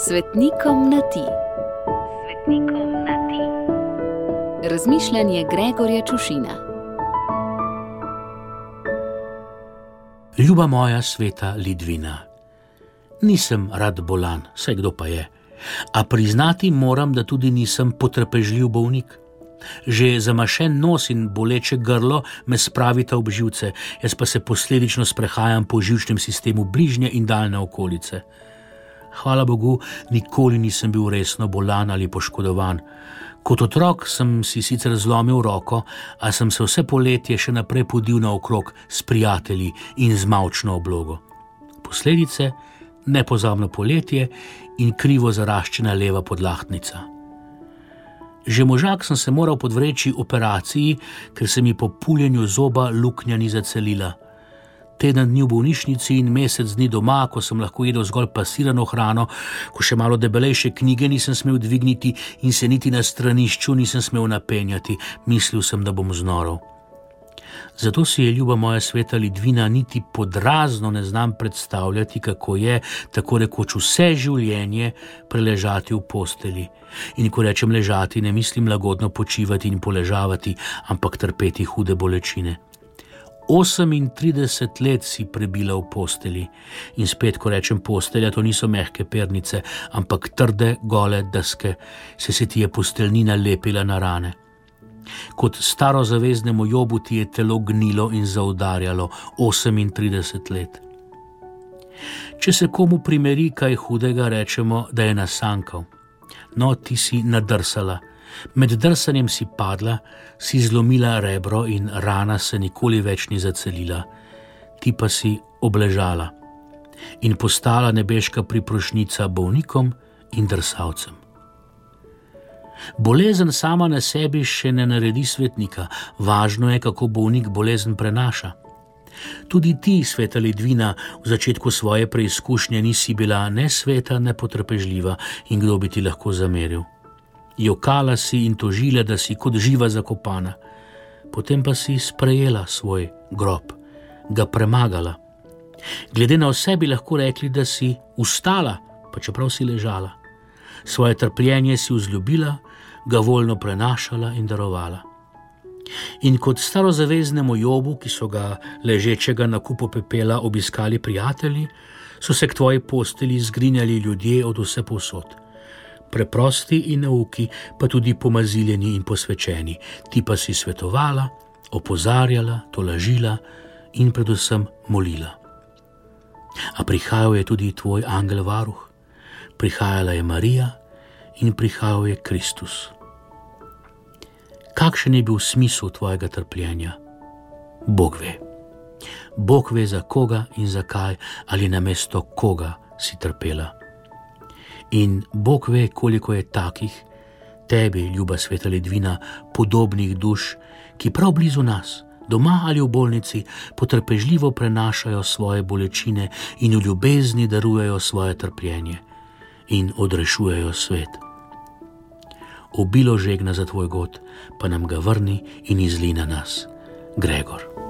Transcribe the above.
Svetnikom na ti. Svetnikom na ti. Razmišljanje Gregorja Čušina. Ljuba moja sveta Lidvina, nisem rad bolan, saj kdo pa je, a priznati moram, da tudi nisem potrpežljiv bolnik. Že zamašen nos in boleče grlo me spravita ob živce, jaz pa se posledično sprehajam po živčnem sistemu bližnje in daljne okolice. Hvala Bogu, nikoli nisem bil resno bolan ali poškodovan. Kot otrok sem si sicer zlomil roko, a sem se vse poletje še naprej podil naokrog s prijatelji in z mavčno oblogo. Posledice: nepozabno poletje in krivo zaraščena leva podlahtnica. Že možak sem se moral podvreči operaciji, ker se mi po puljenju zoba luknja ni zacelila. Teden dni v bolnišnici in mesec dni doma, ko sem lahko jedel zgolj pasirano hrano, ko še malo debelejše knjige nisem smel dvigniti in se niti na stranišču nisem smel napenjati, mislil sem, da bom znorel. Zato si je ljuba moja sveta Lidvina niti podrazno ne znam predstavljati, kako je tako rekoč vse življenje preležati v posteli. In ko rečem ležati, ne mislim lagodno počivati in poležavati, ampak trpeti hude bolečine. 38 let si prebila v posteli in spet, ko rečem postelja, to niso mehke pernice, ampak trde, gole deske, se ti je posteljnina lepila na rane. Kot starozaveznemu Jobu ti je telo gnilo in zaudarjalo 38 let. Če se komu primeri kaj hudega, rečemo, da je nasankal. No, ti si nadrsala. Med drsanjem si padla, si zlomila rebro in rana se nikoli več ni zacelila. Ti pa si obležala in postala nebeška priprošnica bolnikom in drsalcem. Bolezen sama na sebi še ne naredi svetnika, važno je, kako bolnik bolezen prenaša. Tudi ti, sveta Lidvina, v začetku svoje preizkušnje nisi bila ne sveta, ne potrpežljiva in kdo bi ti lahko zameril. Jokala si in tožila, da si kot živa zakopana. Potem pa si sprejela svoj grob, ga premagala. Glede na vse bi lahko rekli, da si vstala, pa čeprav si ležala. Svoje trpljenje si vzljubila, ga voljno prenašala in darovala. In kot starozaveznemu Jobu, ki so ga ležečega na kupu pepela obiskali prijatelji, so se k tvoji posteli zgrinjali ljudje od vse povsod. Preprosti in nauki, pa tudi pomaziljeni in posvečeni. Ti pa si svetovala, opozarjala, tolažila in predvsem molila. A prihajal je tudi tvoj angel varuh, prihajala je Marija in prihajal je Kristus. Kakšen je bil smisel tvojega trpljenja? Bog ve. Bog ve, za koga in zakaj ali namesto koga si trpela. In Bog ve, koliko je takih, tebi, ljuba sveta Lidvina, podobnih duš, ki prav blizu nas, doma ali v bolnici, potrpežljivo prenašajo svoje bolečine in v ljubezni darujejo svoje trpljenje in odrešujejo svet. Obilo žegna za tvoj god, pa nam ga vrni in izli na nas. Gregor.